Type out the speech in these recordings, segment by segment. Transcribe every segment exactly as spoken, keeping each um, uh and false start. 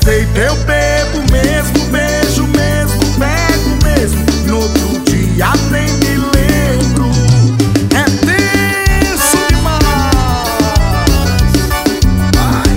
defeito eu bebo mesmo, beijo mesmo, pego mesmo, no outro dia nem me lembro. É tenso demais. Vai.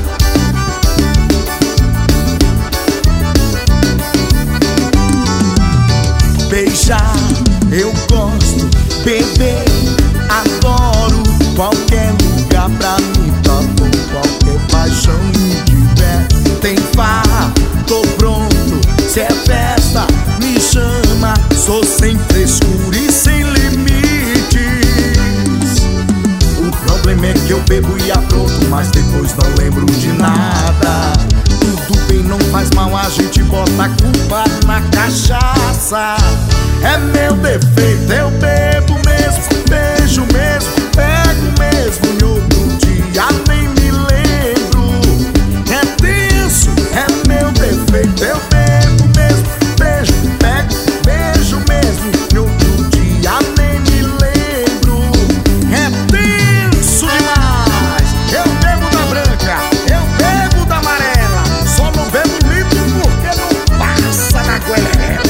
Beijar eu gosto, beber adoro, qualquer lugar pra mim tá bom, qualquer paixão me diverte. Tem farra, tô pronto, se é festa me chama, sou sem frescura e sem limites. O problema é que eu bebo e apronto, mas depois não lembro de nada. Tudo bem, não faz mal, a gente bota a culpa na cachaça. É meu defeito, eu bebo mesmo, beijo mesmo, pego mesmo, e outro dia nem me lembro. É tenso, é meu defeito, eu bebo mesmo, beijo, pego, beijo mesmo, e outro dia nem me lembro. É tenso demais. Eu bebo da branca, eu bebo da amarela, só não bebo litro porque não passa na goela.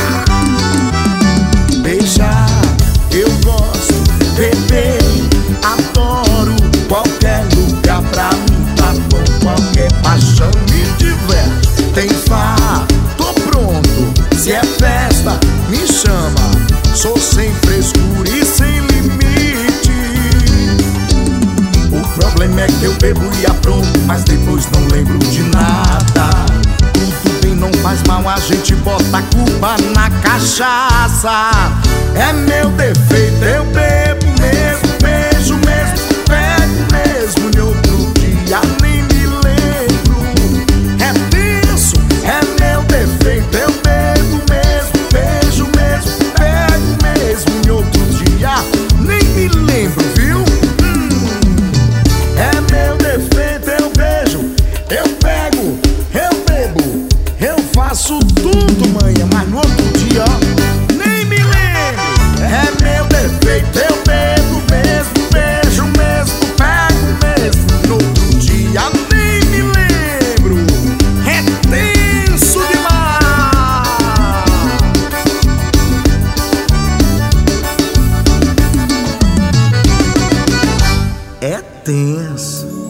Beijar eu gosto, beber adoro, qualquer lugar pra mim tá bom, qualquer paixão me diverte. Tem farra, tô pronto, se é festa me chama, sou sem frescura e sem limite. O problema é que eu bebo e apronto, mas depois não lembro de nada. Tudo bem, não faz mal, a gente bota a culpa na cachaça. É meu defeito, eu bebo